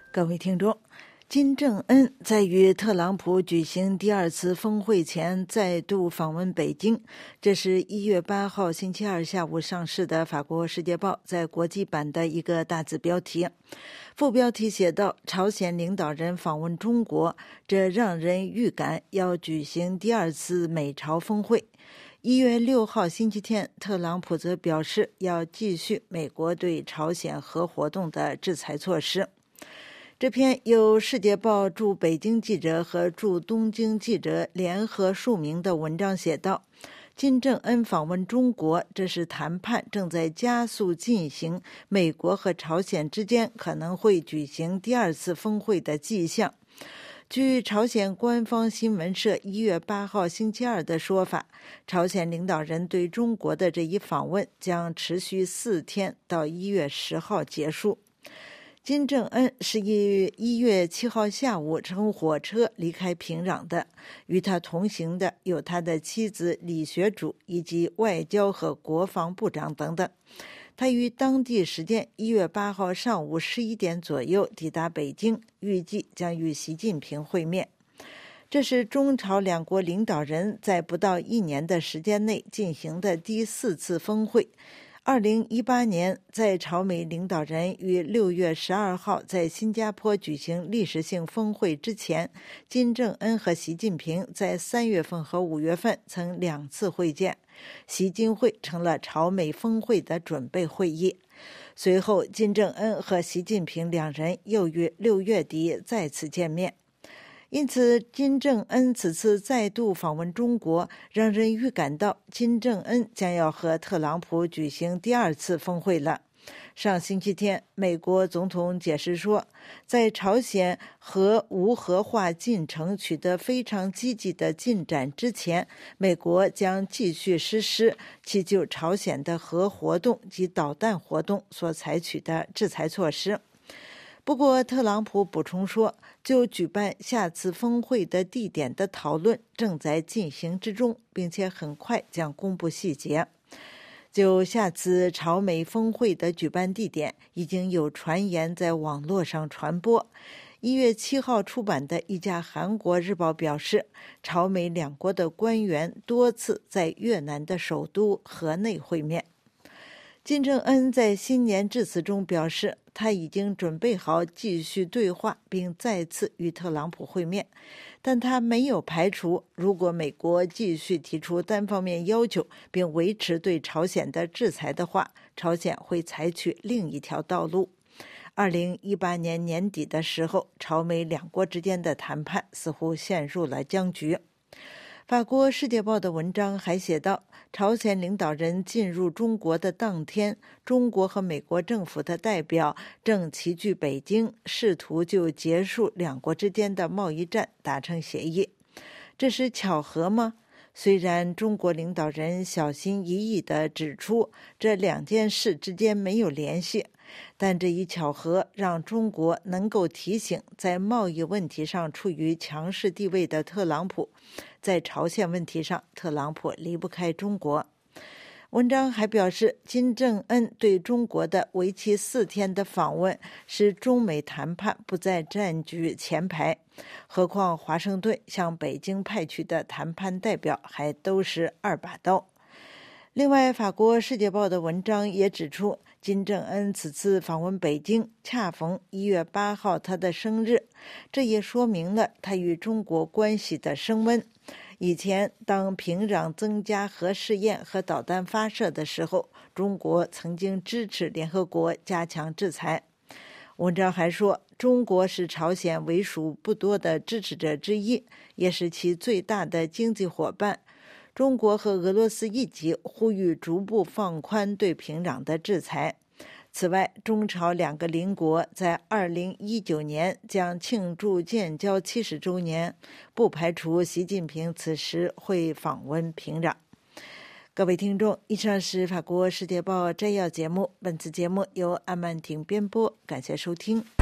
各位听众，金正恩在与特朗普举行第二次峰会前再度访问北京，这是1月8号星期二下午上市的法国《世界报》在国际版的一个大字标题。副标题写道：朝鲜领导人访问中国，这让人预感要举行第二次美朝峰会。1月6号星期天，特朗普则表示要继续美国对朝鲜核活动的制裁措施。这篇由《世界报》驻北京记者和驻东京记者联合署名的文章写道：金正恩访问中国，这是谈判正在加速进行，美国和朝鲜之间可能会举行第二次峰会的迹象。据朝鲜官方新闻社1月8号星期二的说法，朝鲜领导人对中国的这一访问将持续4天，到1月10号结束。金正恩是于1月7号下午乘火车离开平壤的，与他同行的有他的妻子李学主以及外交和国防部长等等。他于当地时间1月8号上午11点左右抵达北京，预计将与习近平会面。这是中朝两国领导人在不到1年的时间内进行的第4次峰会。2018年，在朝美领导人于6月12号在新加坡举行历史性峰会之前，金正恩和习近平在3月份和5月份曾2次会见，习金会成了朝美峰会的准备会议。随后，金正恩和习近平两人又于6月底再次见面。因此，金正恩此次再度访问中国，让人预感到金正恩将要和特朗普举行第二次峰会了。上星期天，美国总统解释说，在朝鲜核无核化进程取得非常积极的进展之前，美国将继续实施其就朝鲜的核活动及导弹活动所采取的制裁措施。不过，特朗普补充说，就举办下次峰会的地点的讨论正在进行之中，并且很快将公布细节。就下次朝美峰会的举办地点，已经有传言在网络上传播。1月7号出版的一家韩国日报表示，朝美两国的官员多次在越南的首都河内会面。金正恩在新年致辞中表示，他已经准备好继续对话，并再次与特朗普会面，但他没有排除，如果美国继续提出单方面要求，并维持对朝鲜的制裁的话，朝鲜会采取另一条道路。2018年年底的时候，朝美两国之间的谈判似乎陷入了僵局。法国《世界报》的文章还写道，朝鲜领导人进入中国的当天，中国和美国政府的代表正齐聚北京，试图就结束两国之间的贸易战达成协议。这是巧合吗？虽然中国领导人小心翼翼地指出这两件事之间没有联系，但这一巧合让中国能够提醒在贸易问题上处于强势地位的特朗普，在朝鲜问题上，特朗普离不开中国。文章还表示，金正恩对中国的为期4天的访问使中美谈判不再占据前排，何况华盛顿向北京派去的谈判代表还都是2把刀。另外，法国《世界报》的文章也指出，金正恩此次访问北京恰逢1月8号他的生日，这也说明了他与中国关系的升温。以前，当平壤增加核试验和导弹发射的时候，中国曾经支持联合国加强制裁。文章还说，中国是朝鲜为数不多的支持者之一，也是其最大的经济伙伴。中国和俄罗斯一起呼吁逐步放宽对平壤的制裁。此外，中朝两个邻国在2019年将庆祝建交70周年，不排除习近平此时会访问平壤。各位听众，以上是法国《世界报》摘要节目，本次节目由安曼婷编播，感谢收听。